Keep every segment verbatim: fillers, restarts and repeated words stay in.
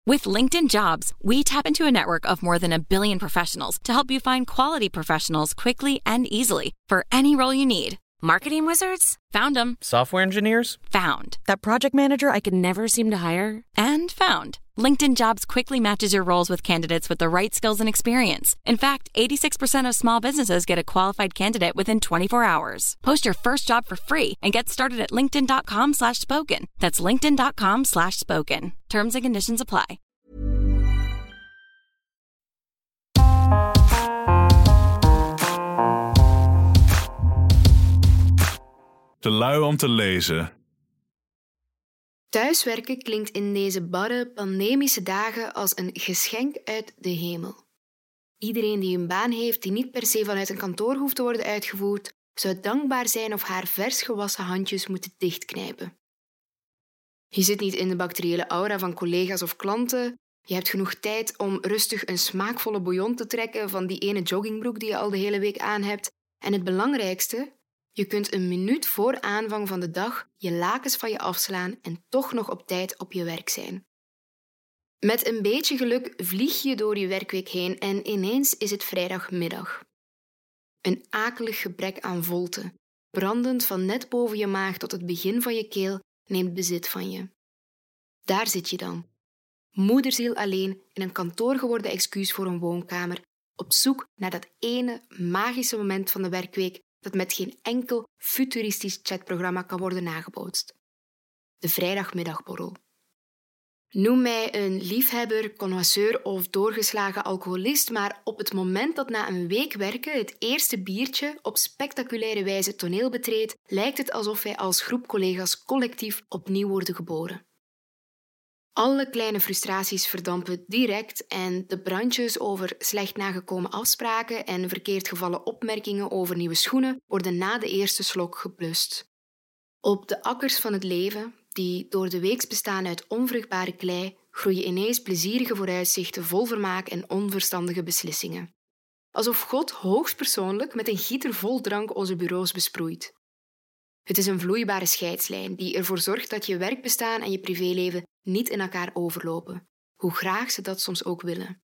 With LinkedIn Jobs, we tap into a network of more than a billion professionals to help you find quality professionals quickly and easily for any role you need. Marketing wizards? Found them. Software engineers? Found. That project manager I could never seem to hire? And found. LinkedIn Jobs quickly matches your roles with candidates with the right skills and experience. In fact, eighty-six percent of small businesses get a qualified candidate within twenty-four hours. Post your first job for free and get started at linkedin.com slash spoken. That's linkedin.com slash spoken. Terms and conditions apply. Te lui om te lezen. Thuiswerken klinkt in deze barre, pandemische dagen als een geschenk uit de hemel. Iedereen die een baan heeft die niet per se vanuit een kantoor hoeft te worden uitgevoerd, zou dankbaar zijn of haar vers gewassen handjes moeten dichtknijpen. Je zit niet in de bacteriële aura van collega's of klanten. Je hebt genoeg tijd om rustig een smaakvolle bouillon te trekken van die ene joggingbroek die je al de hele week aan hebt. En het belangrijkste, je kunt een minuut voor aanvang van de dag je lakens van je afslaan en toch nog op tijd op je werk zijn. Met een beetje geluk vlieg je door je werkweek heen en ineens is het vrijdagmiddag. Een akelig gebrek aan volte, brandend van net boven je maag tot het begin van je keel, neemt bezit van je. Daar zit je dan, moederziel alleen in een kantoor geworden excuus voor een woonkamer, op zoek naar dat ene magische moment van de werkweek dat met geen enkel futuristisch chatprogramma kan worden nagebootst. De vrijdagmiddagborrel. Noem mij een liefhebber, connoisseur of doorgeslagen alcoholist, maar op het moment dat na een week werken het eerste biertje op spectaculaire wijze toneel betreedt, lijkt het alsof wij als groep collega's collectief opnieuw worden geboren. Alle kleine frustraties verdampen direct en de brandjes over slecht nagekomen afspraken en verkeerd gevallen opmerkingen over nieuwe schoenen worden na de eerste slok geblust. Op de akkers van het leven, die door de weeks bestaan uit onvruchtbare klei, groeien ineens plezierige vooruitzichten vol vermaak en onverstandige beslissingen. Alsof God hoogstpersoonlijk met een gieter vol drank onze bureaus besproeit. Het is een vloeibare scheidslijn die ervoor zorgt dat je werkbestaan en je privéleven niet in elkaar overlopen, hoe graag ze dat soms ook willen.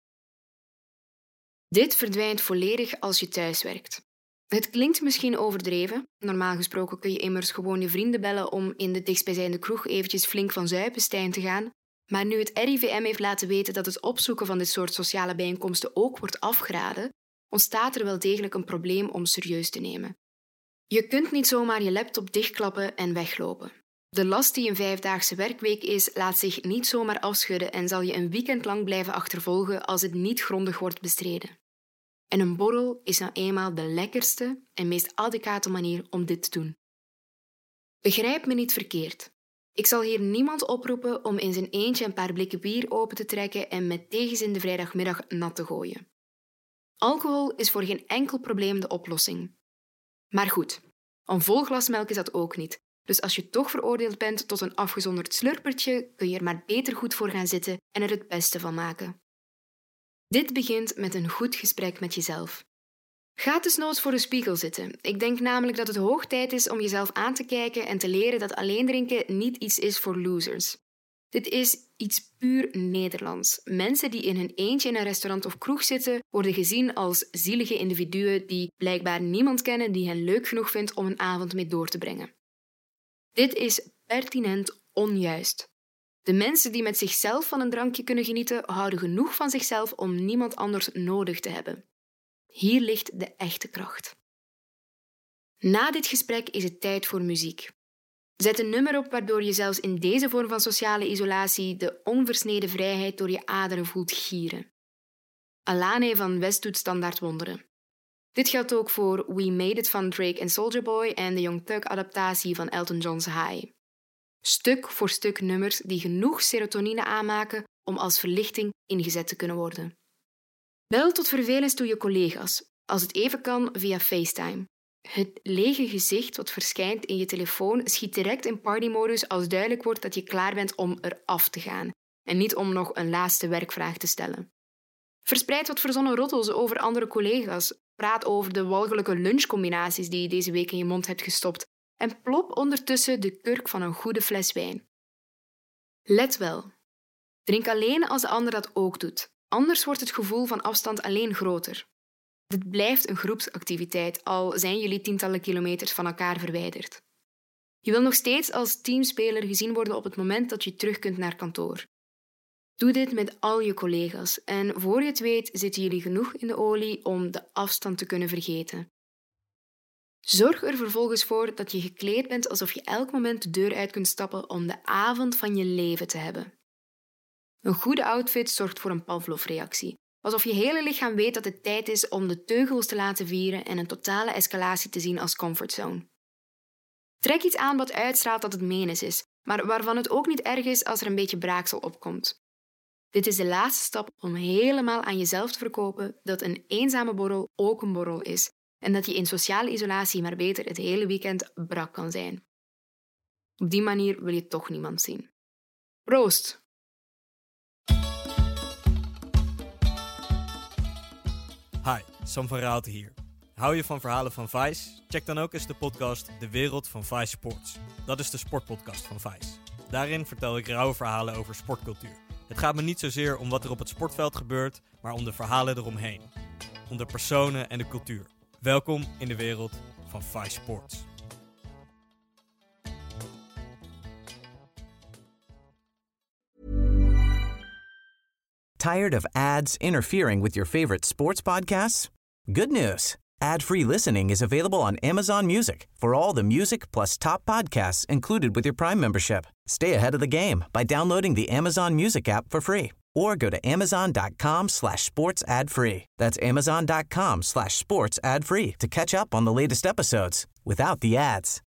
Dit verdwijnt volledig als je thuiswerkt. Het klinkt misschien overdreven. Normaal gesproken kun je immers gewoon je vrienden bellen om in de dichtstbijzijnde kroeg eventjes flink van zuipenstein te gaan, maar nu het R I V M heeft laten weten dat het opzoeken van dit soort sociale bijeenkomsten ook wordt afgeraden, ontstaat er wel degelijk een probleem om serieus te nemen. Je kunt niet zomaar je laptop dichtklappen en weglopen. De last die een vijfdaagse werkweek is, laat zich niet zomaar afschudden en zal je een weekend lang blijven achtervolgen als het niet grondig wordt bestreden. En een borrel is nou eenmaal de lekkerste en meest adequate manier om dit te doen. Begrijp me niet verkeerd. Ik zal hier niemand oproepen om in zijn eentje een paar blikken bier open te trekken en met tegenzin de vrijdagmiddag nat te gooien. Alcohol is voor geen enkel probleem de oplossing. Maar goed, een vol glas melk is dat ook niet. Dus als je toch veroordeeld bent tot een afgezonderd slurpertje, kun je er maar beter goed voor gaan zitten en er het beste van maken. Dit begint met een goed gesprek met jezelf. Ga desnoods voor de spiegel zitten. Ik denk namelijk dat het hoog tijd is om jezelf aan te kijken en te leren dat alleen drinken niet iets is voor losers. Dit is iets puur Nederlands. Mensen die in hun eentje in een restaurant of kroeg zitten, worden gezien als zielige individuen die blijkbaar niemand kennen die hen leuk genoeg vindt om een avond mee door te brengen. Dit is pertinent onjuist. De mensen die met zichzelf van een drankje kunnen genieten, houden genoeg van zichzelf om niemand anders nodig te hebben. Hier ligt de echte kracht. Na dit gesprek is het tijd voor muziek. Zet een nummer op waardoor je zelfs in deze vorm van sociale isolatie de onversneden vrijheid door je aderen voelt gieren. Alane van West doet standaard wonderen. Dit geldt ook voor We Made It van Drake en Soulja Boy en de Young Thug-adaptatie van Elton John's High. Stuk voor stuk nummers die genoeg serotonine aanmaken om als verlichting ingezet te kunnen worden. Bel tot vervelens toe je collega's, als het even kan via FaceTime. Het lege gezicht wat verschijnt in je telefoon schiet direct in partymodus als duidelijk wordt dat je klaar bent om eraf te gaan en niet om nog een laatste werkvraag te stellen. Verspreid wat verzonnen roddels over andere collega's, praat over de walgelijke lunchcombinaties die je deze week in je mond hebt gestopt en plop ondertussen de kurk van een goede fles wijn. Let wel, Drink alleen als de ander dat ook doet. Anders wordt het gevoel van afstand alleen groter. Dit blijft een groepsactiviteit, al zijn jullie tientallen kilometers van elkaar verwijderd. Je wil nog steeds als teamspeler gezien worden op het moment dat je terug kunt naar kantoor. Doe dit met al je collega's en voor je het weet zitten jullie genoeg in de olie om de afstand te kunnen vergeten. Zorg er vervolgens voor dat je gekleed bent alsof je elk moment de deur uit kunt stappen om de avond van je leven te hebben. Een goede outfit zorgt voor een Pavlov-reactie, alsof je hele lichaam weet dat het tijd is om de teugels te laten vieren en een totale escalatie te zien als comfortzone. Trek iets aan wat uitstraalt dat het menens is, maar waarvan het ook niet erg is als er een beetje braaksel opkomt. Dit is de laatste stap om helemaal aan jezelf te verkopen dat een eenzame borrel ook een borrel is en dat je in sociale isolatie maar beter het hele weekend brak kan zijn. Op die manier wil je toch niemand zien. Proost! Hi, Sam van Raalte hier. Hou je van verhalen van Vice? Check dan ook eens de podcast De Wereld van Vice Sports. Dat is de sportpodcast van Vice. Daarin vertel ik rauwe verhalen over sportcultuur. Het gaat me niet zozeer om wat er op het sportveld gebeurt, maar om de verhalen eromheen. Om de personen en de cultuur. Welkom in de wereld van Vice Sports. Tired of ads interfering with your favorite sports podcasts? Good news. Ad-free listening is available on Amazon Music for all the music plus top podcasts included with your Prime membership. Stay ahead of the game by downloading the Amazon Music app for free or go to amazon.com slash sports ad free. That's amazon.com slash sports ad free to catch up on the latest episodes without the ads.